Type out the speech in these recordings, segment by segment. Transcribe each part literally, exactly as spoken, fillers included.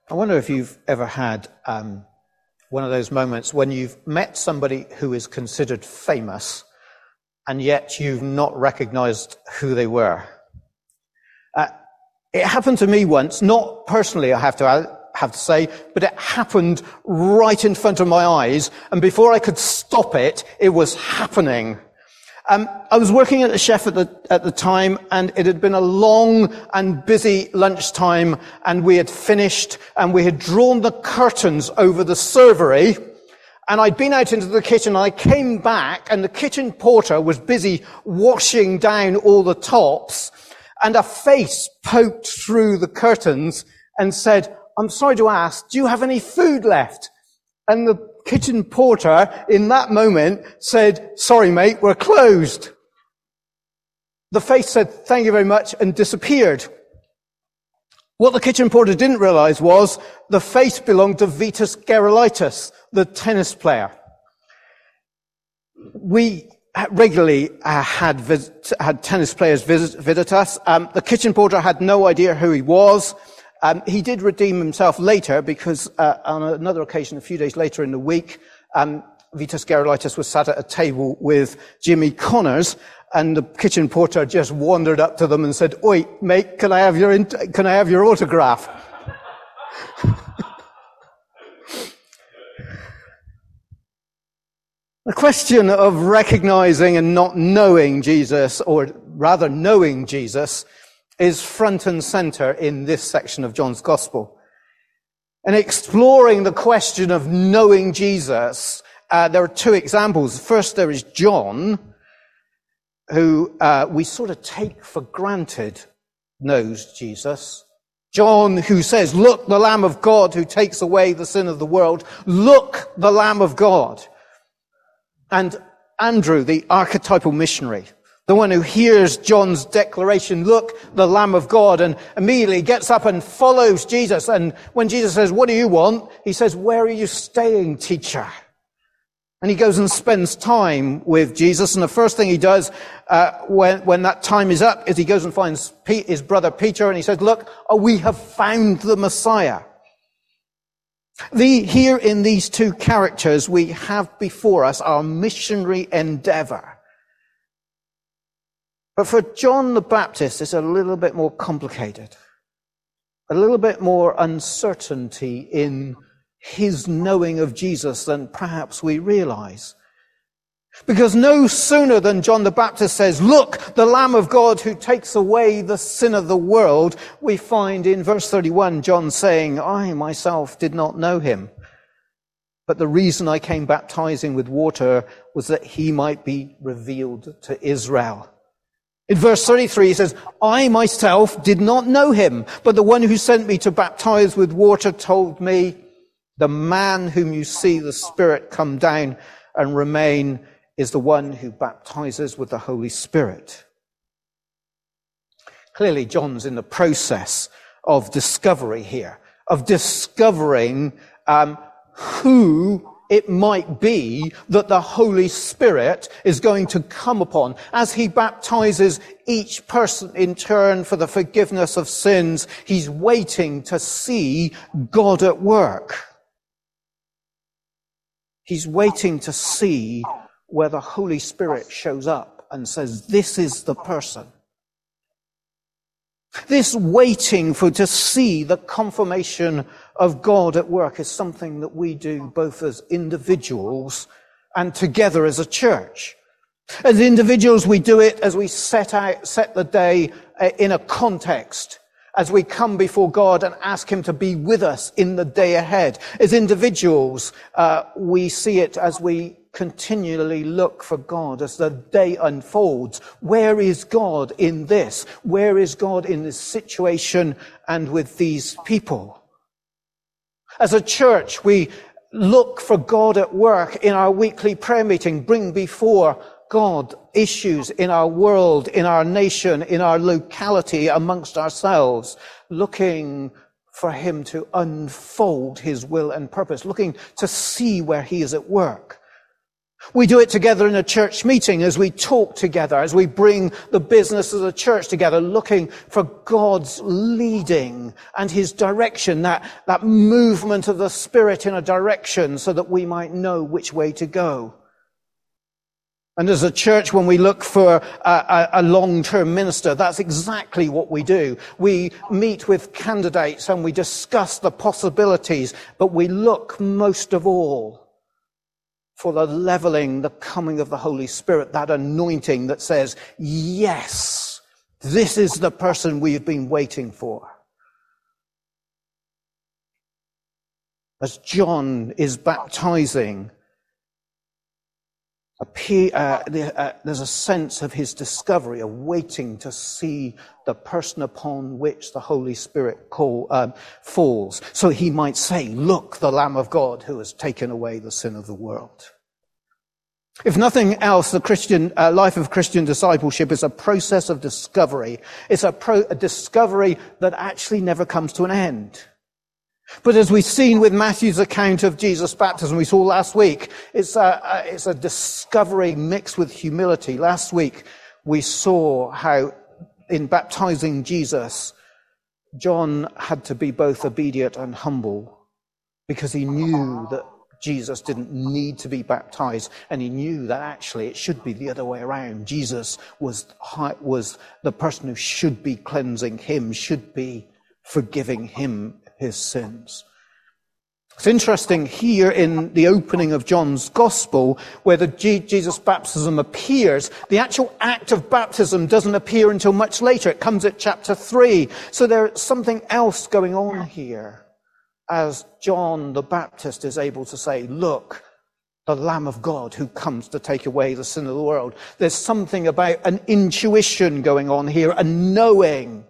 I wonder if you've ever had um, one of those moments when you've met somebody who is considered famous and yet you've not recognized who they were. Uh, it happened to me once, not personally, I have to I have to say, but it happened right in front of my eyes, and before I could stop it, it was happening. Um, I was working at the chef at the, at the time, and it had been a long and busy lunchtime, and we had finished, and we had drawn the curtains over the servery, and I'd been out into the kitchen, and I came back, and the kitchen porter was busy washing down all the tops, and a face poked through the curtains and said, "I'm sorry to ask, do you have any food left?" And the kitchen porter, in that moment, said, "Sorry, mate, we're closed." The face said, "Thank you very much," and disappeared. What the kitchen porter didn't realize was the face belonged to Vitas Gerulaitis, the tennis player. We regularly uh, had visit, had tennis players visit, visit us. Um, the kitchen porter had no idea who he was. Um, he did redeem himself later because uh, on another occasion, a few days later in the week, um, Vitas Gerulaitis was sat at a table with Jimmy Connors, and the kitchen porter just wandered up to them and said, "Oi, mate, can I have your int- can I have your autograph?" The question of recognizing and not knowing Jesus, or rather knowing Jesus, is front and center in this section of John's Gospel. And exploring the question of knowing Jesus, uh, there are two examples. First, there is John, who uh, we sort of take for granted knows Jesus. John, who says, "Look, the Lamb of God who takes away the sin of the world. Look, the Lamb of God." And Andrew, the archetypal missionary, the one who hears John's declaration, "Look, the Lamb of God," and immediately gets up and follows Jesus. And when Jesus says, "What do you want?" he says, "Where are you staying, teacher?" And he goes and spends time with Jesus. And the first thing he does uh, when, when that time is up is he goes and finds Pete, his brother Peter, and he says, "Look, oh, we have found the Messiah." The, here in these two characters, we have before us our missionary endeavor. But for John the Baptist, it's a little bit more complicated. A little bit more uncertainty in his knowing of Jesus than perhaps we realize. Because no sooner than John the Baptist says, "Look, the Lamb of God who takes away the sin of the world," we find in verse thirty-one, John saying, "I myself did not know him. But the reason I came baptizing with water was that he might be revealed to Israel." In verse thirty-three, he says, "I myself did not know him, but the one who sent me to baptize with water told me, the man whom you see the Spirit come down and remain is the one who baptizes with the Holy Spirit." Clearly, John's in the process of discovery here, of discovering um, who it might be that the Holy Spirit is going to come upon as he baptizes each person in turn for the forgiveness of sins. He's waiting to see God at work. He's waiting to see where the Holy Spirit shows up and says, "This is the person." This waiting for to see the confirmation of God at work is something that we do both as individuals and together as a church. As individuals, we do it as we set out, set the day in a context, as we come before God and ask him to be with us in the day ahead. As individuals, uh, we see it as we continually look for God as the day unfolds. Where is God in this? Where is God in this situation and with these people? As a church, we look for God at work in our weekly prayer meeting, bring before God issues in our world, in our nation, in our locality, amongst ourselves, looking for him to unfold his will and purpose, looking to see where he is at work. We do it together in a church meeting as we talk together, as we bring the business of the church together, looking for God's leading and his direction, that, that movement of the Spirit in a direction so that we might know which way to go. And as a church, when we look for a, a, a long-term minister, that's exactly what we do. We meet with candidates and we discuss the possibilities, but we look most of all for the leveling, the coming of the Holy Spirit, that anointing that says, yes, this is the person we've been waiting for. As John is baptizing, appear, uh, uh, there's a sense of his discovery, of waiting to see the person upon which the Holy Spirit call, um, falls. So he might say, look, the Lamb of God who has taken away the sin of the world. If nothing else, the Christian uh, life of Christian discipleship is a process of discovery. It's a, pro- a discovery that actually never comes to an end. But as we've seen with Matthew's account of Jesus' baptism, we saw last week, it's a, a, it's a discovery mixed with humility. Last week, we saw how in baptizing Jesus, John had to be both obedient and humble because he knew that Jesus didn't need to be baptized, and he knew that actually it should be the other way around. Jesus was, was the person who should be cleansing him, should be forgiving him his sins. It's interesting here in the opening of John's Gospel, where the G- Jesus baptism appears, the actual act of baptism doesn't appear until much later. It comes at chapter three. So there's something else going on here as John the Baptist is able to say, look, the Lamb of God who comes to take away the sin of the world. There's something about an intuition going on here, a knowing.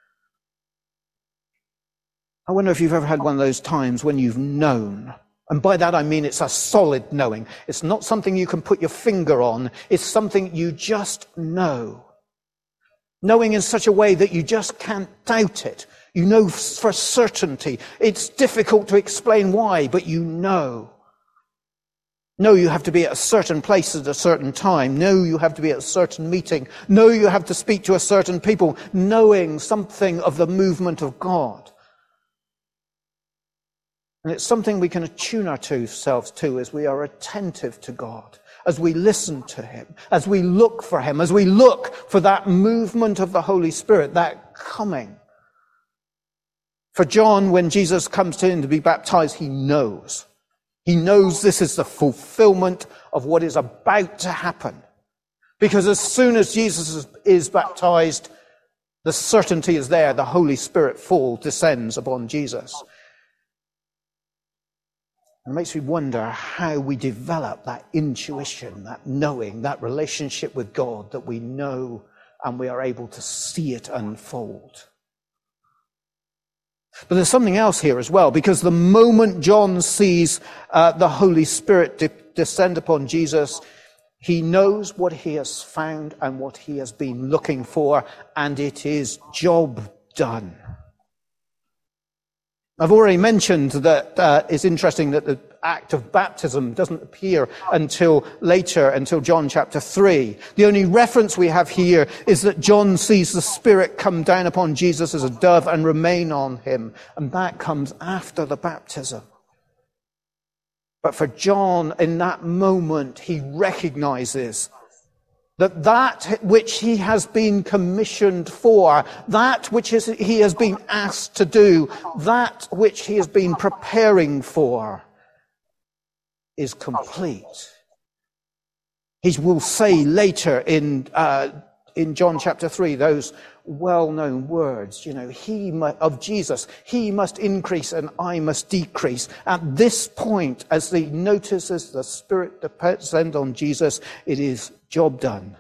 I wonder if you've ever had one of those times when you've known. And by that I mean it's a solid knowing. It's not something you can put your finger on. It's something you just know. Knowing in such a way that you just can't doubt it. You know for certainty. It's difficult to explain why, but you know. No, you have to be at a certain place at a certain time. No, you have to be at a certain meeting. No, you have to speak to a certain people. Knowing something of the movement of God. And it's something we can attune ourselves to as we are attentive to God, as we listen to him, as we look for him, as we look for that movement of the Holy Spirit, that coming. For John, when Jesus comes to him to be baptized, he knows. He knows this is the fulfillment of what is about to happen. Because as soon as Jesus is, is baptized, the certainty is there. The Holy Spirit fall descends upon Jesus. It makes me wonder how we develop that intuition, that knowing, that relationship with God, that we know and we are able to see it unfold. But there's something else here as well, because the moment John sees uh, the Holy Spirit de- descend upon Jesus, he knows what he has found and what he has been looking for, and it is job done. I've already mentioned that uh, it's interesting that the act of baptism doesn't appear until later, until John chapter three. The only reference we have here is that John sees the Spirit come down upon Jesus as a dove and remain on him. And that comes after the baptism. But for John, in that moment, he recognizes that that which he has been commissioned for, that which is, he has been asked to do, that which he has been preparing for, is complete. He will say later in uh, in John chapter three those well-known words, you know, he mu- of Jesus, he must increase and I must decrease. At this point, as he notices the Spirit descend on Jesus, it is job done.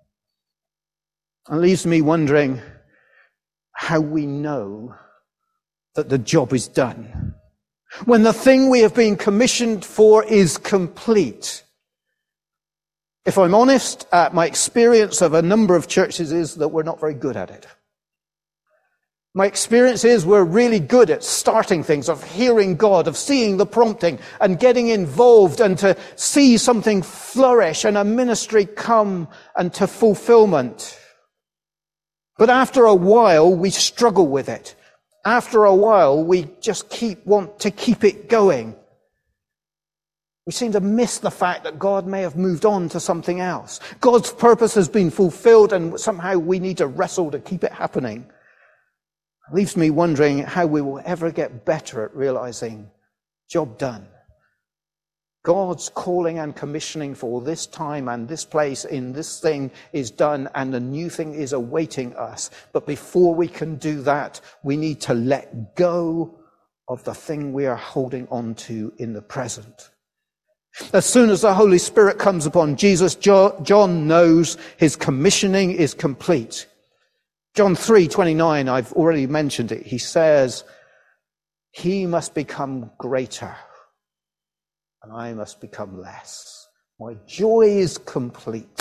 It leaves me wondering how we know that the job is done. When the thing we have been commissioned for is complete. If I'm honest, uh, my experience of a number of churches is that we're not very good at it. My experience is we're really good at starting things, of hearing God, of seeing the prompting and getting involved and to see something flourish and a ministry come and to fulfillment. But after a while, we struggle with it. After a while, we just keep want to keep it going. We seem to miss the fact that God may have moved on to something else. God's purpose has been fulfilled and somehow we need to wrestle to keep it happening. It leaves me wondering how we will ever get better at realizing, job done. God's calling and commissioning for this time and this place in this thing is done and a new thing is awaiting us. But before we can do that, we need to let go of the thing we are holding on to in the present. As soon as the Holy Spirit comes upon Jesus, John knows his commissioning is complete. John three twenty-nine, I've already mentioned it. He says, he must become greater and I must become less. My joy is complete.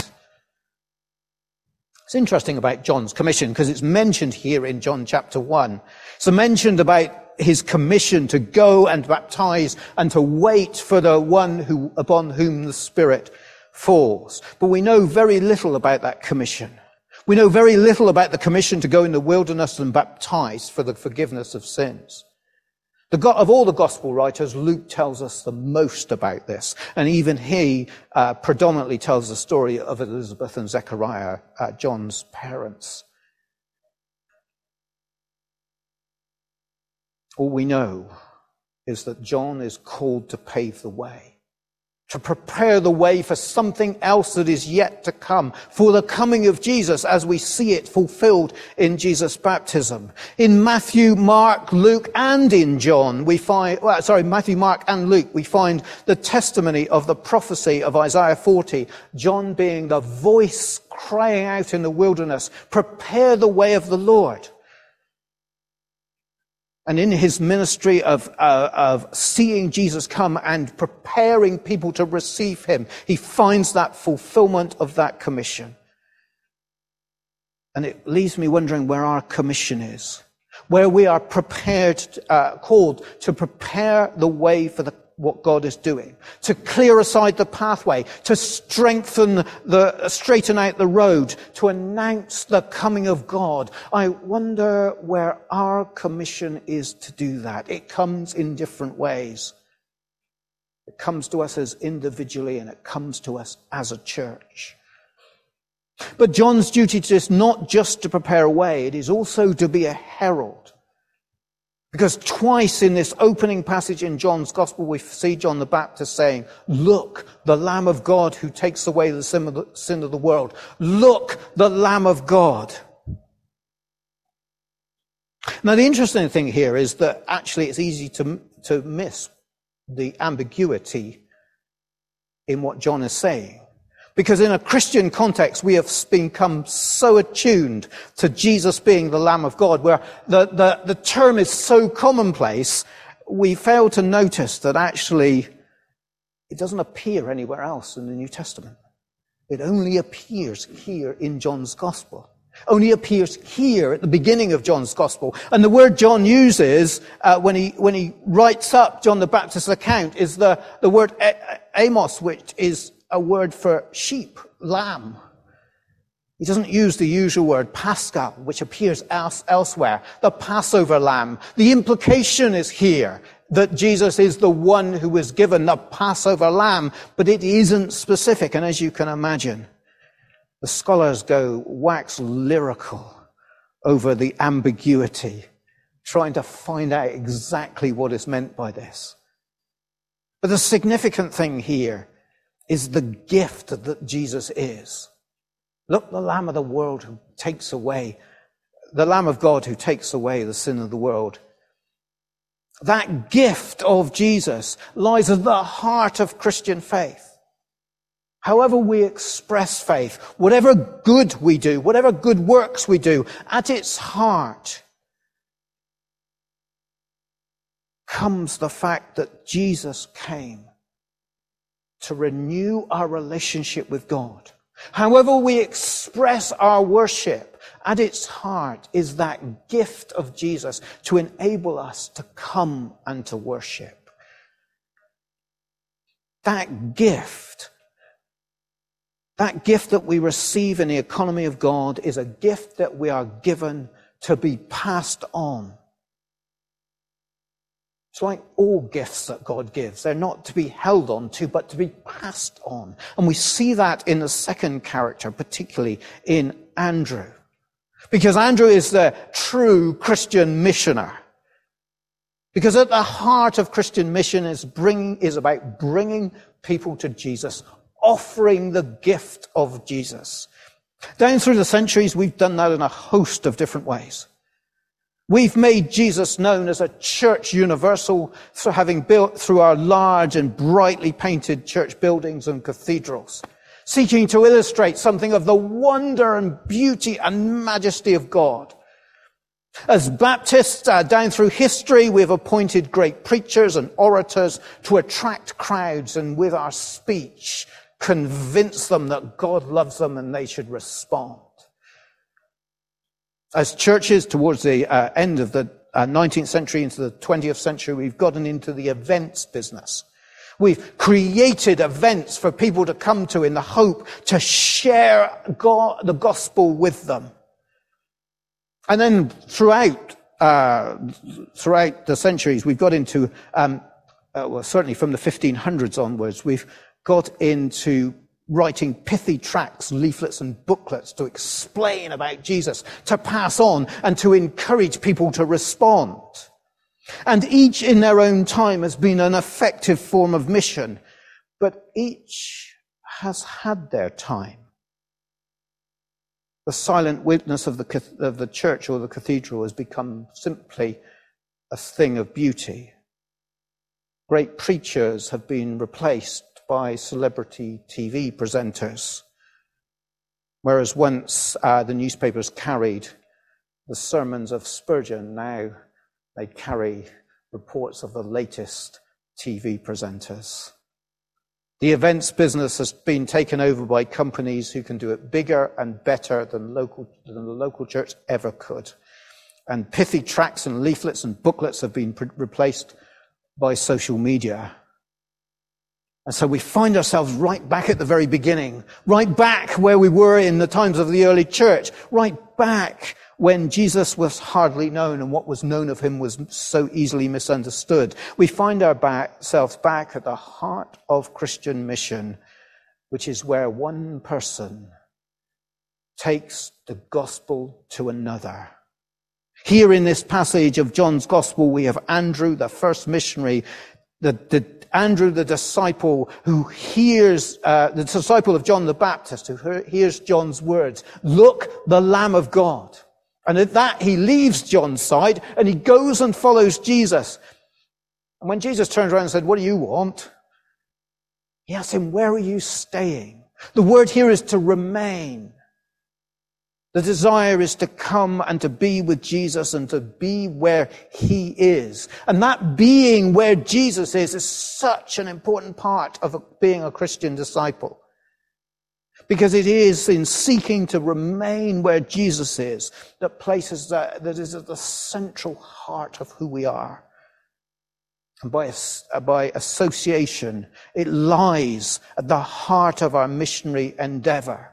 It's interesting about John's commission because it's mentioned here in John chapter one. It's mentioned about his commission to go and baptize and to wait for the one who upon whom the Spirit falls. But we know very little about that commission. We know very little about the commission to go in the wilderness and baptize for the forgiveness of sins. The God, of all the gospel writers, Luke tells us the most about this. And even he uh, predominantly tells the story of Elizabeth and Zechariah, uh, John's parents. All we know is that John is called to pave the way, to prepare the way for something else that is yet to come, for the coming of Jesus as we see it fulfilled in Jesus' baptism. In Matthew, Mark, Luke, and in John, we find, well, sorry, Matthew, Mark, and Luke, we find the testimony of the prophecy of Isaiah forty, John being the voice crying out in the wilderness, prepare the way of the Lord. And in his ministry of, uh, of seeing Jesus come and preparing people to receive him, he finds that fulfillment of that commission. And it leaves me wondering where our commission is, where we are prepared, uh, called to prepare the way for the what God is doing, to clear aside the pathway, to strengthen the, straighten out the road, to announce the coming of God. I wonder where our commission is to do that. It comes in different ways. It comes to us as individually and it comes to us as a church. But John's duty is not just to prepare a way, it is also to be a herald. Because twice in this opening passage in John's Gospel, we see John the Baptist saying, look, the Lamb of God who takes away the sin of the, sin of the world. Look, the Lamb of God. Now, the interesting thing here is that actually it's easy to, to miss the ambiguity in what John is saying. Because in a Christian context, we have become so attuned to Jesus being the Lamb of God, where the, the, the term is so commonplace, we fail to notice that actually it doesn't appear anywhere else in the New Testament. It only appears here in John's Gospel. Only appears here at the beginning of John's Gospel. And the word John uses uh, when he when he writes up John the Baptist's account is the, the word amos, which is a word for sheep, lamb. He doesn't use the usual word pascha, which appears else, elsewhere, the Passover lamb. The implication is here that Jesus is the one who was given the Passover lamb, but it isn't specific. And as you can imagine, the scholars go wax lyrical over the ambiguity, trying to find out exactly what is meant by this. But the significant thing here is the gift that Jesus is. Look, the Lamb of the world who takes away, the Lamb of God who takes away the sin of the world. That gift of Jesus lies at the heart of Christian faith. However we express faith, whatever good we do, whatever good works we do, at its heart comes the fact that Jesus came to renew our relationship with God. However we express our worship, at its heart is that gift of Jesus to enable us to come and to worship. That gift, that gift that we receive in the economy of God is a gift that we are given to be passed on. It's like all gifts that God gives. They're not to be held on to, but to be passed on. And we see that in the second character, particularly in Andrew. Because Andrew is the true Christian missioner. Because at the heart of Christian mission is bring, is about bringing people to Jesus, offering the gift of Jesus. Down through the centuries, we've done that in a host of different ways. We've made Jesus known as a church universal, for having built through our large and brightly painted church buildings and cathedrals, seeking to illustrate something of the wonder and beauty and majesty of God. As Baptists, uh, down through history, we've appointed great preachers and orators to attract crowds and with our speech convince them that God loves them and they should respond. As churches, towards the uh, end of the uh, nineteenth century into the twentieth century, we've gotten into the events business. We've created events for people to come to in the hope to share God, the gospel with them. And then throughout uh, throughout the centuries, we've got into, um, uh, well, certainly from the fifteen hundreds onwards, we've got into writing pithy tracts, leaflets and booklets to explain about Jesus, to pass on and to encourage people to respond. And each in their own time has been an effective form of mission, but each has had their time. The silent witness of the, of the church or the cathedral has become simply a thing of beauty. Great preachers have been replaced by celebrity T V presenters, whereas once uh, the newspapers carried the sermons of Spurgeon, now they carry reports of the latest T V presenters. The events business has been taken over by companies who can do it bigger and better than local than the local church ever could. And pithy tracts and leaflets and booklets have been pre- replaced by social media. And so we find ourselves right back at the very beginning, right back where we were in the times of the early church, right back when Jesus was hardly known and what was known of him was so easily misunderstood. We find ourselves back at the heart of Christian mission, which is where one person takes the gospel to another. Here in this passage of John's gospel, we have Andrew, the first missionary, the, the Andrew, the disciple who hears, uh, the disciple of John the Baptist, who hears John's words, "Look, the Lamb of God." And at that, he leaves John's side and he goes and follows Jesus. And when Jesus turns around and said, "What do you want?" he asked him, "Where are you staying?" The word here is to remain. The desire is to come and to be with Jesus and to be where he is. And that being where Jesus is is such an important part of being a Christian disciple. Because it is in seeking to remain where Jesus is that places that, that is at the central heart of who we are. And by, by association, it lies at the heart of our missionary endeavor.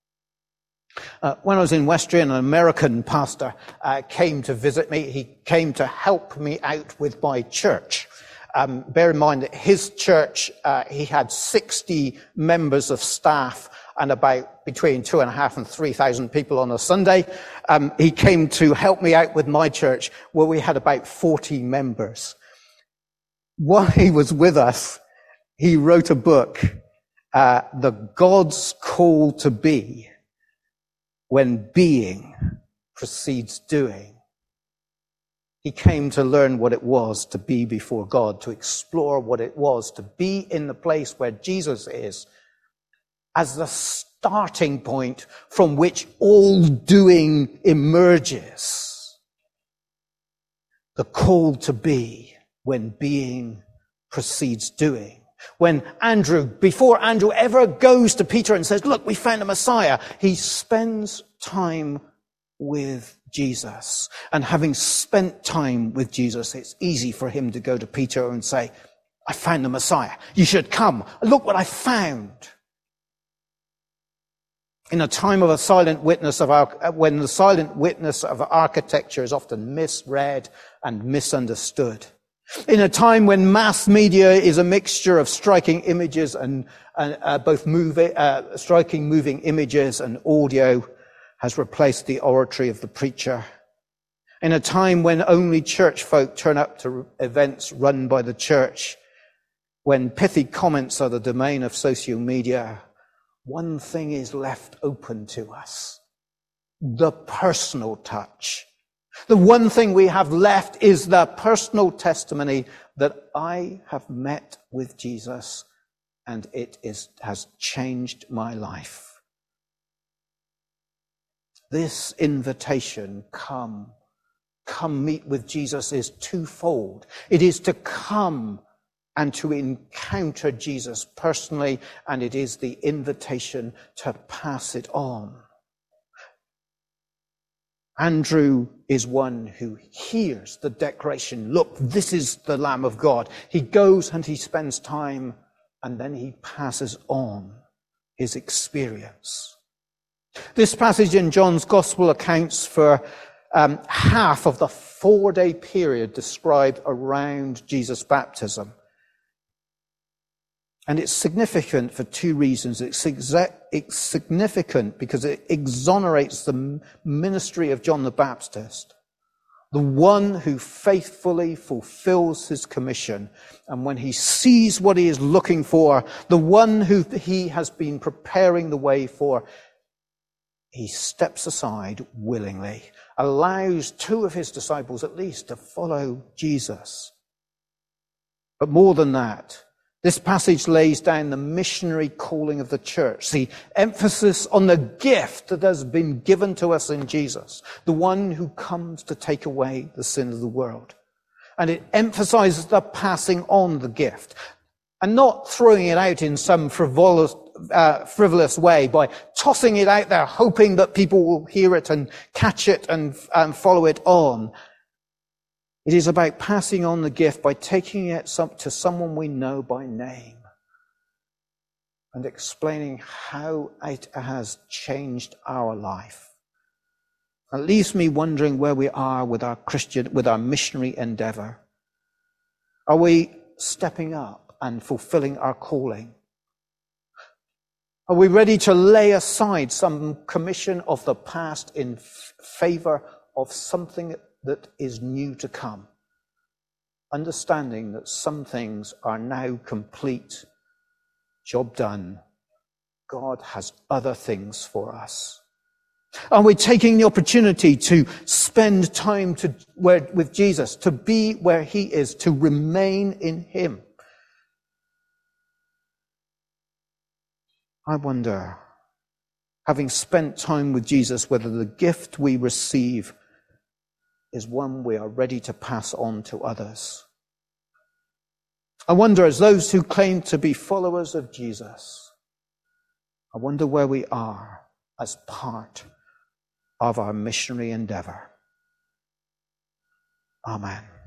Uh, when I was in Westrian, an American pastor uh, came to visit me. He came to help me out with my church. Um, bear in mind that his church, uh, he had sixty members of staff and about between two and a half and three thousand people on a Sunday. Um, he came to help me out with my church, where we had about forty members. While he was with us, he wrote a book, uh, The God's Call to Be, when being precedes doing. He came to learn what it was to be before God, to explore what it was to be in the place where Jesus is, as the starting point from which all doing emerges. The call to be when being precedes doing. When Andrew, before Andrew ever goes to Peter and says, "Look, we found a Messiah," he spends time with Jesus. And having spent time with Jesus, it's easy for him to go to Peter and say, I found the Messiah. You should come. Look what I found. In a time of a silent witness of our, when the silent witness of architecture is often misread and misunderstood. In a time when mass media is a mixture of striking images and, and uh, both movie, uh, striking moving images and audio has replaced the oratory of the preacher. In a time when only church folk turn up to events run by the church, when pithy comments are the domain of social media, one thing is left open to us: the personal touch. The one thing we have left is the personal testimony that I have met with Jesus and it is, has changed my life. This invitation, come, come meet with Jesus, is twofold. It is to come and to encounter Jesus personally, and it is the invitation to pass it on. Andrew is one who hears the declaration, look, this is the Lamb of God. He goes and he spends time, and then he passes on his experience. This passage in John's Gospel accounts for um, half of the four-day period described around Jesus' baptism. And it's significant for two reasons. It's, exa- it's significant because it exonerates the ministry of John the Baptist, the one who faithfully fulfills his commission. And when he sees what he is looking for, the one who he has been preparing the way for, he steps aside willingly, allows two of his disciples at least to follow Jesus. But more than that, this passage lays down the missionary calling of the church, the emphasis on the gift that has been given to us in Jesus, the one who comes to take away the sin of the world. And it emphasizes the passing on the gift, and not throwing it out in some frivolous, uh, frivolous way by tossing it out there, hoping that people will hear it and catch it and, and follow it on. It is about passing on the gift by taking it to someone we know by name and explaining how it has changed our life. It leaves me wondering where we are with our Christian, with our missionary endeavor. Are we stepping up and fulfilling our calling? Are we ready to lay aside some commission of the past in f- favor of something that is new to come, understanding that some things are now complete, job done. God has other things for us. Are we taking the opportunity to spend time to, where, with Jesus, to be where he is, to remain in him? I wonder, having spent time with Jesus, whether the gift we receive is one we are ready to pass on to others. I wonder, as those who claim to be followers of Jesus, I wonder where we are as part of our missionary endeavor. Amen.